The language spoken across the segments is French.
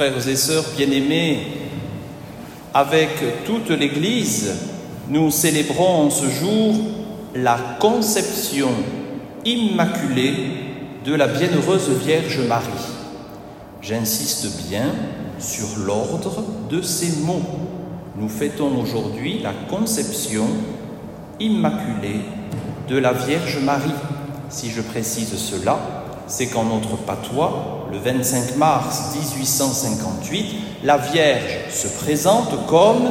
Frères et sœurs bien-aimés, avec toute l'Église, nous célébrons en ce jour la conception immaculée de la bienheureuse Vierge Marie. J'insiste bien sur l'ordre de ces mots. Nous fêtons aujourd'hui la conception immaculée de la Vierge Marie. Si je précise cela, c'est qu'en notre patois, le 25 mars 1858, la Vierge se présente comme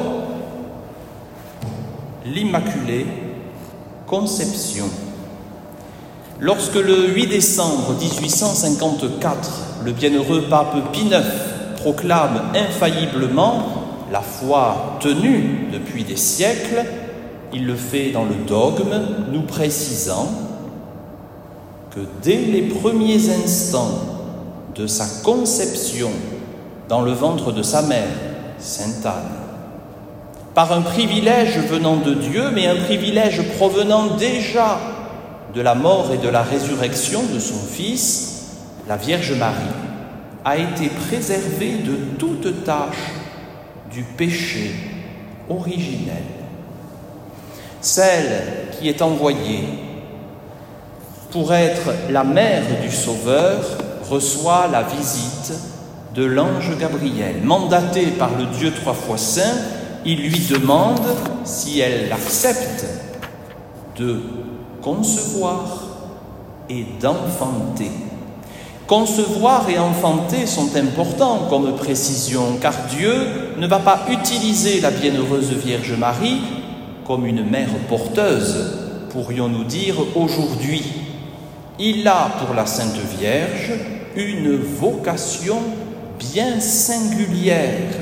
l'Immaculée Conception. Lorsque le 8 décembre 1854, le bienheureux pape Pie IX proclame infailliblement la foi tenue depuis des siècles, il le fait dans le dogme, nous précisant que dès les premiers instants de sa conception dans le ventre de sa mère, Sainte Anne, par un privilège venant de Dieu, mais un privilège provenant déjà de la mort et de la résurrection de son Fils, la Vierge Marie a été préservée de toute tâche du péché originel. Celle qui est envoyée pour être la mère du Sauveur reçoit la visite de l'ange Gabriel. Mandaté par le Dieu trois fois saint, il lui demande si elle accepte de concevoir et d'enfanter. Concevoir et enfanter sont importants comme précision, car Dieu ne va pas utiliser la bienheureuse Vierge Marie comme une mère porteuse, pourrions-nous dire aujourd'hui. Il a pour la Sainte Vierge une vocation bien singulière.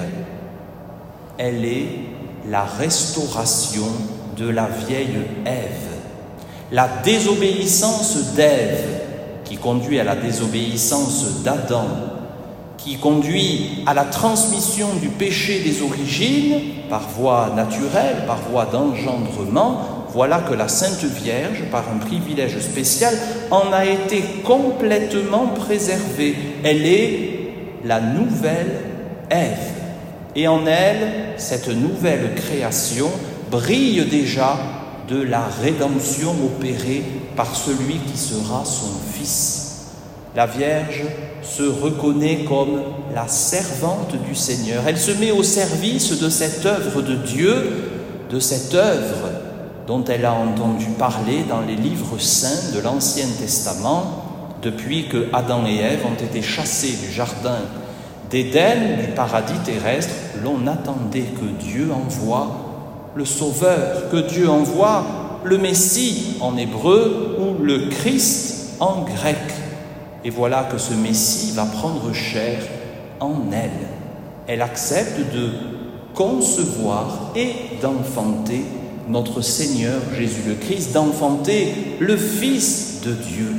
Elle est la restauration de la vieille Ève. La désobéissance d'Ève, qui conduit à la désobéissance d'Adam, qui conduit à la transmission du péché des origines par voie naturelle, par voie d'engendrement, voilà que la Sainte Vierge, par un privilège spécial, en a été complètement préservée. Elle est la nouvelle Ève. Et en elle, cette nouvelle création brille déjà de la rédemption opérée par celui qui sera son Fils. La Vierge se reconnaît comme la servante du Seigneur. Elle se met au service de cette œuvre de Dieu, de cette œuvre dont elle a entendu parler dans les livres saints de l'Ancien Testament, depuis que Adam et Ève ont été chassés du jardin d'Éden, du paradis terrestre. L'on attendait que Dieu envoie le Sauveur, que Dieu envoie le Messie en hébreu ou le Christ en grec. Et voilà que ce Messie va prendre chair en elle. Elle accepte de concevoir et d'enfanter notre Seigneur Jésus le Christ, d'enfanter le Fils de Dieu.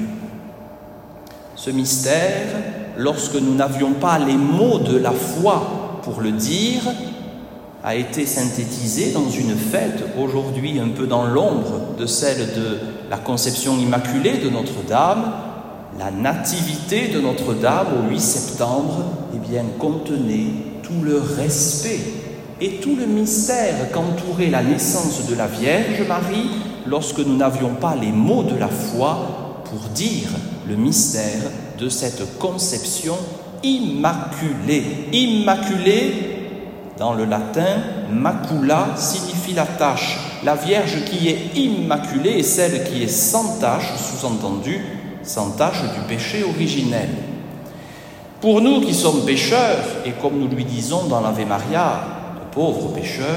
Ce mystère, lorsque nous n'avions pas les mots de la foi pour le dire, a été synthétisé dans une fête, aujourd'hui un peu dans l'ombre de celle de la conception immaculée de Notre-Dame. La nativité de Notre-Dame au 8 septembre, contenait tout le respect et tout le mystère qu'entourait la naissance de la Vierge Marie lorsque nous n'avions pas les mots de la foi pour dire le mystère de cette conception immaculée. Immaculée, dans le latin, macula signifie la tache. La Vierge qui est immaculée est celle qui est sans tache, sous-entendu, sans tache du péché originel. Pour nous qui sommes pécheurs, et comme nous lui disons dans l'Ave Maria, de pauvres pécheurs,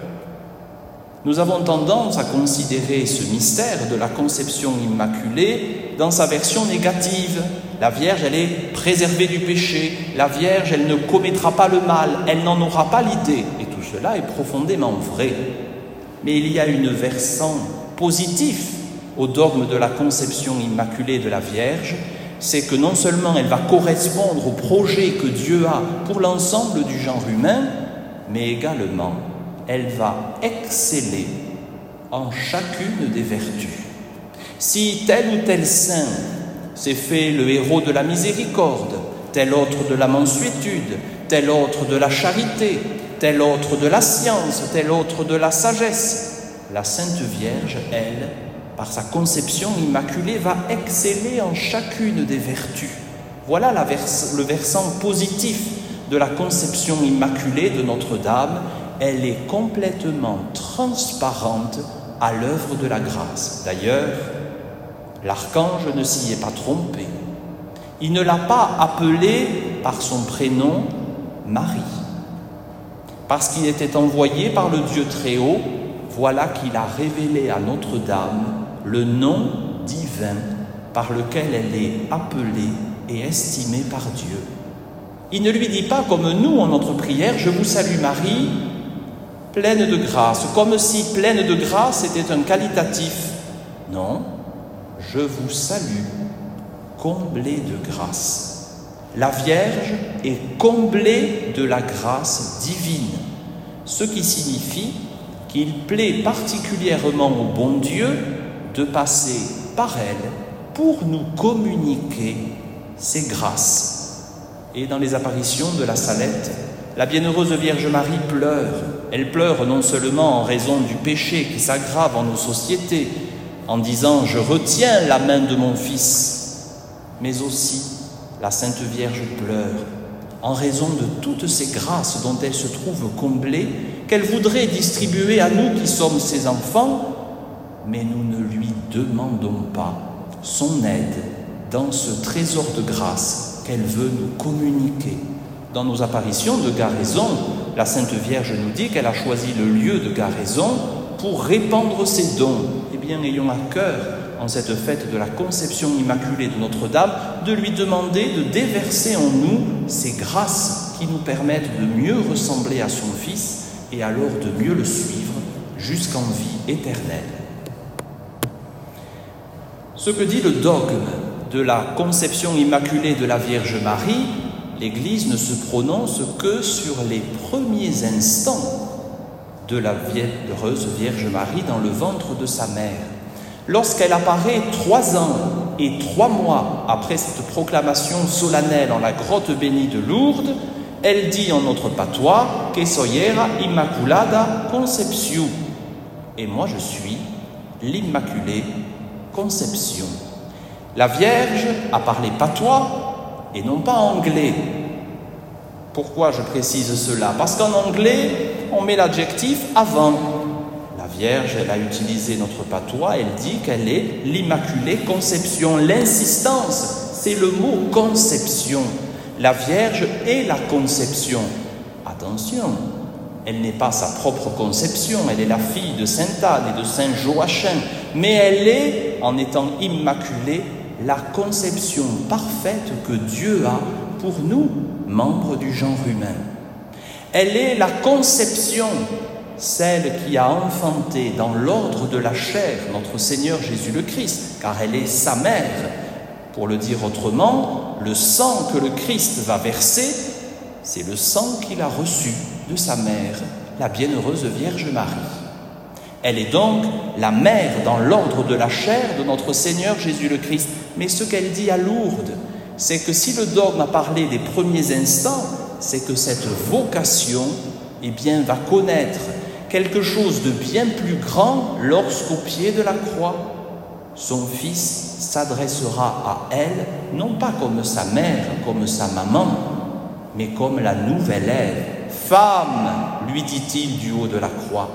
nous avons tendance à considérer ce mystère de la conception immaculée dans sa version négative. La Vierge, elle est préservée du péché. La Vierge, elle ne commettra pas le mal. Elle n'en aura pas l'idée. Et tout cela est profondément vrai. Mais il y a une versant positif au dogme de la conception immaculée de la Vierge, c'est que non seulement elle va correspondre au projet que Dieu a pour l'ensemble du genre humain, mais également elle va exceller en chacune des vertus. Si tel ou tel saint s'est fait le héros de la miséricorde, tel autre de la mansuétude, tel autre de la charité, tel autre de la science, tel autre de la sagesse. La Sainte Vierge, elle, par sa conception immaculée, va exceller en chacune des vertus. Voilà le versant positif de la conception immaculée de Notre-Dame. Elle est complètement transparente à l'œuvre de la grâce. D'ailleurs, l'archange ne s'y est pas trompé. Il ne l'a pas appelée par son prénom Marie. Parce qu'il était envoyé par le Dieu très haut, voilà qu'il a révélé à Notre-Dame le nom divin par lequel elle est appelée et estimée par Dieu. Il ne lui dit pas comme nous en notre prière « Je vous salue Marie », pleine de grâce, comme si pleine de grâce était un qualitatif. Non, je vous salue, comblée de grâce. La Vierge est comblée de la grâce divine, ce qui signifie qu'il plaît particulièrement au bon Dieu de passer par elle pour nous communiquer ses grâces. Et dans les apparitions de la Salette, la bienheureuse Vierge Marie pleure. Elle pleure non seulement en raison du péché qui s'aggrave en nos sociétés, en disant « Je retiens la main de mon Fils », mais aussi la Sainte Vierge pleure en raison de toutes ces grâces dont elle se trouve comblée, qu'elle voudrait distribuer à nous qui sommes ses enfants, mais nous ne lui demandons pas son aide dans ce trésor de grâce qu'elle veut nous communiquer. Dans nos apparitions de garaison, la Sainte Vierge nous dit qu'elle a choisi le lieu de garaison pour répandre ses dons. Eh bien, ayons à cœur, en cette fête de la Conception Immaculée de Notre-Dame, de lui demander de déverser en nous ces grâces qui nous permettent de mieux ressembler à son Fils et alors de mieux le suivre jusqu'en vie éternelle. Ce que dit le dogme de la Conception Immaculée de la Vierge Marie, l'Église ne se prononce que sur les premiers instants de la bienheureuse Vierge Marie dans le ventre de sa mère. Lorsqu'elle apparaît 3 ans et 3 mois après cette proclamation solennelle en la grotte bénie de Lourdes, elle dit en notre patois « Que soy era Immaculada Conception » et moi je suis l'Immaculée Conception. La Vierge a parlé patois et non pas anglais. Pourquoi je précise cela? Parce qu'en anglais, on met l'adjectif avant. La Vierge, elle a utilisé notre patois, elle dit qu'elle est l'Immaculée Conception. L'insistance, c'est le mot conception. La Vierge est la conception. Attention, elle n'est pas sa propre conception, elle est la fille de Sainte Anne et de Saint Joachim, mais elle est, en étant immaculée, la conception parfaite que Dieu a pour nous, membres du genre humain. Elle est la conception, celle qui a enfanté dans l'ordre de la chair notre Seigneur Jésus le Christ, car elle est sa mère. Pour le dire autrement, le sang que le Christ va verser, c'est le sang qu'il a reçu de sa mère, la bienheureuse Vierge Marie. Elle est donc la mère dans l'ordre de la chair de notre Seigneur Jésus le Christ. Mais ce qu'elle dit à Lourdes, c'est que si le dogme a parlé des premiers instants, c'est que cette vocation, eh bien, va connaître quelque chose de bien plus grand lorsqu'au pied de la croix, son Fils s'adressera à elle, non pas comme sa mère, comme sa maman, mais comme la nouvelle Ève. « Femme, lui dit-il du haut de la croix,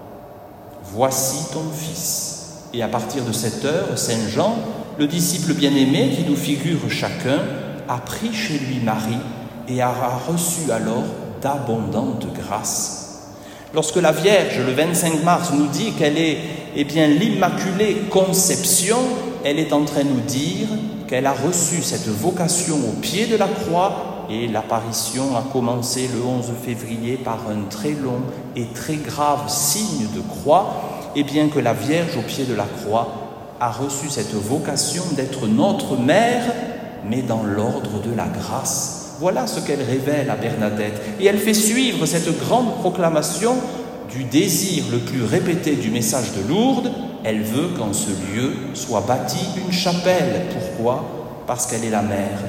voici ton Fils. » Et à partir de cette heure, Saint Jean, le disciple bien-aimé qui nous figure chacun, a pris chez lui Marie et a reçu alors d'abondantes grâces. Lorsque la Vierge, le 25 mars, nous dit qu'elle est l'Immaculée Conception, elle est en train de nous dire qu'elle a reçu cette vocation au pied de la croix, et l'apparition a commencé le 11 février par un très long et très grave signe de croix, et bien que la Vierge au pied de la croix a reçu cette vocation d'être notre mère, mais dans l'ordre de la grâce. Voilà ce qu'elle révèle à Bernadette. Et elle fait suivre cette grande proclamation du désir le plus répété du message de Lourdes. Elle veut qu'en ce lieu soit bâtie une chapelle. Pourquoi? Parce qu'elle est la mère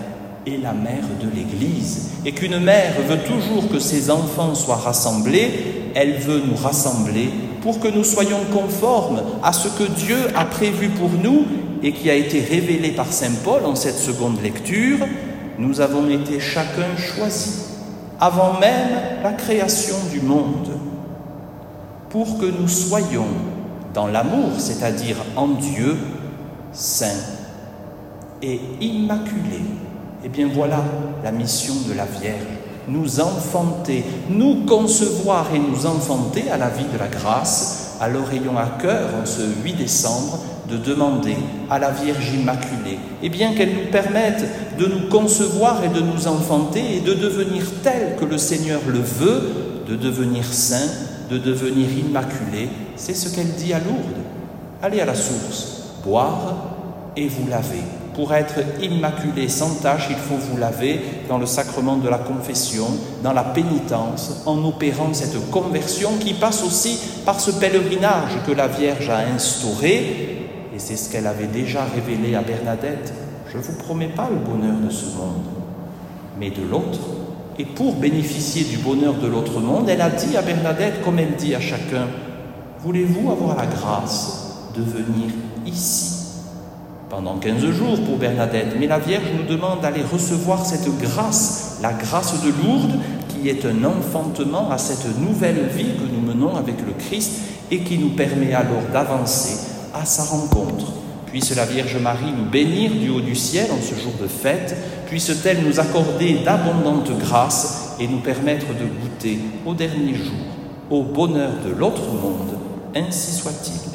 est la mère de l'Église. Et qu'une mère veut toujours que ses enfants soient rassemblés, elle veut nous rassembler pour que nous soyons conformes à ce que Dieu a prévu pour nous et qui a été révélé par saint Paul en cette seconde lecture. Nous avons été chacun choisis, avant même la création du monde, pour que nous soyons dans l'amour, c'est-à-dire en Dieu, saints et immaculés. Eh bien voilà la mission de la Vierge, nous enfanter, nous concevoir et nous enfanter à la vie de la grâce. Alors ayons à cœur, en ce 8 décembre, de demander à la Vierge Immaculée, eh bien qu'elle nous permette de nous concevoir et de nous enfanter et de devenir tels que le Seigneur le veut, de devenir saints, de devenir immaculés. C'est ce qu'elle dit à Lourdes. Allez à la source, boire et vous laver. Pour être immaculé sans tache, il faut vous laver dans le sacrement de la confession, dans la pénitence, en opérant cette conversion qui passe aussi par ce pèlerinage que la Vierge a instauré. Et c'est ce qu'elle avait déjà révélé à Bernadette. Je ne vous promets pas le bonheur de ce monde, mais de l'autre. Et pour bénéficier du bonheur de l'autre monde, elle a dit à Bernadette, comme elle dit à chacun, « Voulez-vous avoir la grâce de venir ici ?» Pendant 15 jours pour Bernadette, mais la Vierge nous demande d'aller recevoir cette grâce, la grâce de Lourdes, qui est un enfantement à cette nouvelle vie que nous menons avec le Christ et qui nous permet alors d'avancer à sa rencontre. Puisse la Vierge Marie nous bénir du haut du ciel en ce jour de fête, puisse-t-elle nous accorder d'abondantes grâces et nous permettre de goûter au dernier jour au bonheur de l'autre monde, ainsi soit-il.